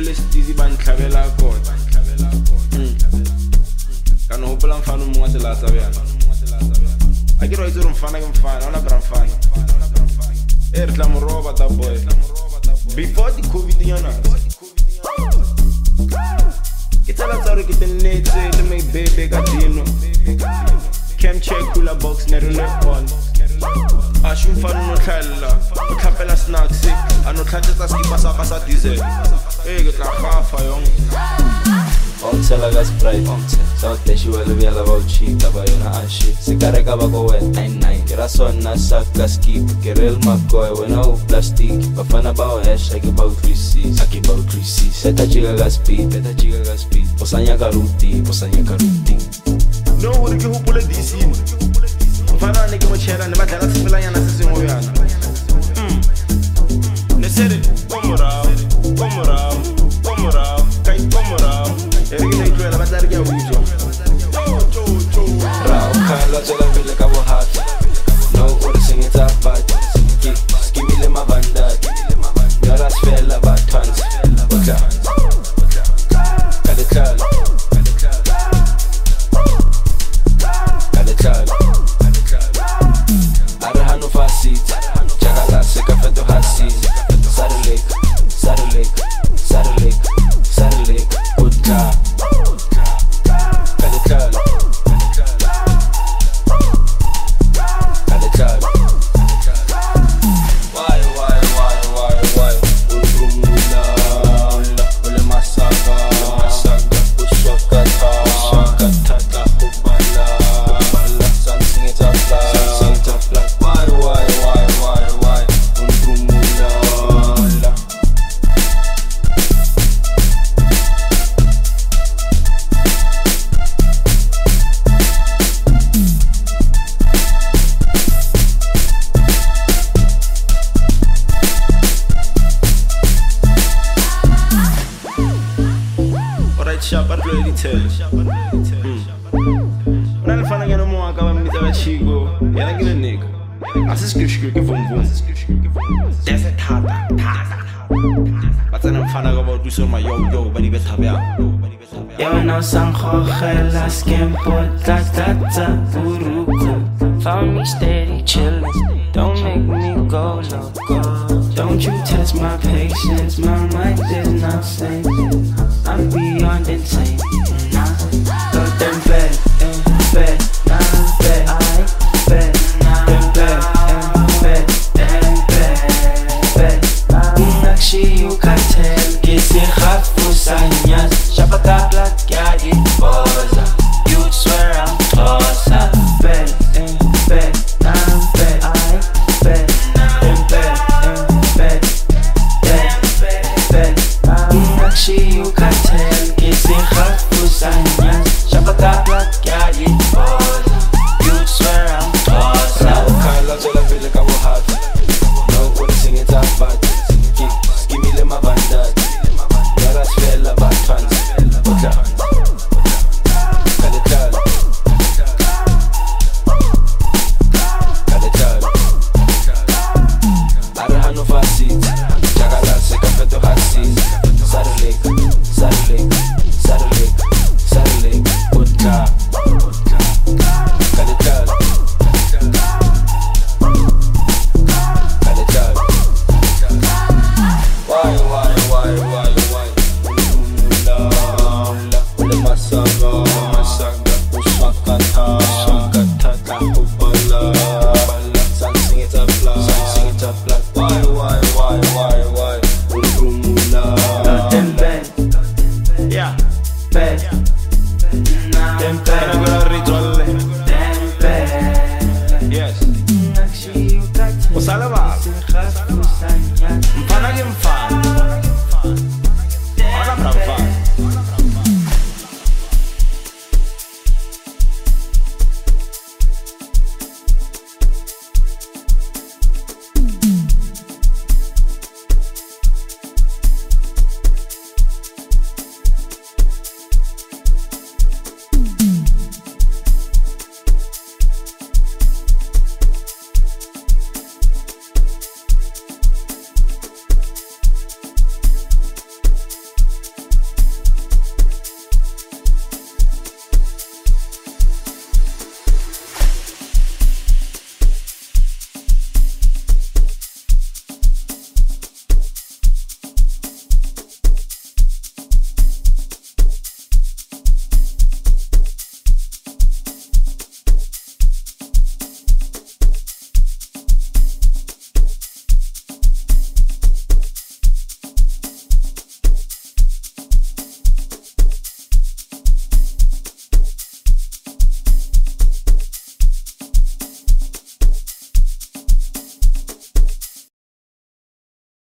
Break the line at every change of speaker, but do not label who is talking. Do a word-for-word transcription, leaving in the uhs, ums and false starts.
le stizi ba ntlhabela kota ka no hopola mfana mo ngwa tla tsa bjana a ke re itse re mfana ke mfana ona bra mfana e re tla mo roba ta boy before the covid yana ke tsala tsa re ke tenetse le my baby ka dino cam check kula box ne re le on a shum fana no tlhalla o tlhapela snacks a no tlhatsetsa skipa sa ka sa diesel e ke tla gafa yong
Omtela ka Sprite, South Dash wele bjala ba o cheat ba yona a shit se ka reka ba go wet nine nine ke ra sona sa ka skip ke real makoy wena o plastic bafana ba o hash ke ba o three six a ke ba o three six seta chiga ka speed seta chiga ka speed posanya ka ruti posanya ka ruti
no uri ke hopole disini mfana ne ke mo chela ne batla ka tsipelanyana se sengwe yana mm ne sere komora komora komora kai komora Erigina ikuela batla ke a utswa
Rao khala tsela vile ka bo hat no uri singita bat ki skimile mabanda yara sfela batans bota kale khala kale khala ara hanu fasit jagala se ka feto hasi sarulek sarulek sarulek sarulek bota
Shapa really tell. Una le fana ngeno mo aka ba mmitsa ba chigo. Yana ke le nigga. Ase skishki ke vom vom. Dese thata thata. Batsana mfana ka ba tuso ma yo yo ba di betha bya.
Yo no san khogela skempo ta ta ta buruku. Found me steady chillin'. Don't make me go loco. Don't you test my patience. My mind is not safe. I'm beyond insane. Nah, go them bad, bad, nah, bad, I bad, nah, bad, bad, bad, bad. Nakshi you can tell, kisi khafu sanyas, shabaka black ya ipoza. You'd swear I'm closer. Bad, bad, nah, bad, I bad, bad, bad, bad, bad. Nakshi you can tell, kisi khafu sanyas, shabaka black ya ipoza. You'd swear I'm closer.
Khala tsela vile ka bo hat no uri singita bat ki skimile mabanda yara sfela batans bota kale khala kale khala ara hanu fasit jagala se ka feto hasi sarulek sarulek sarulek sarulek bota kale khala kale khala why why why why why la la ule masaga masaga usakata usakata ka ubala bala san sing it up loud sing it up loud why why why why why ulumula
Them bad,
Yeah.
bad, nah,
Dem
bad,
tana gora ritual.
them bad.
Yes.
Nakshi you can tell,
Osala ba?
kisi khafu sanyas,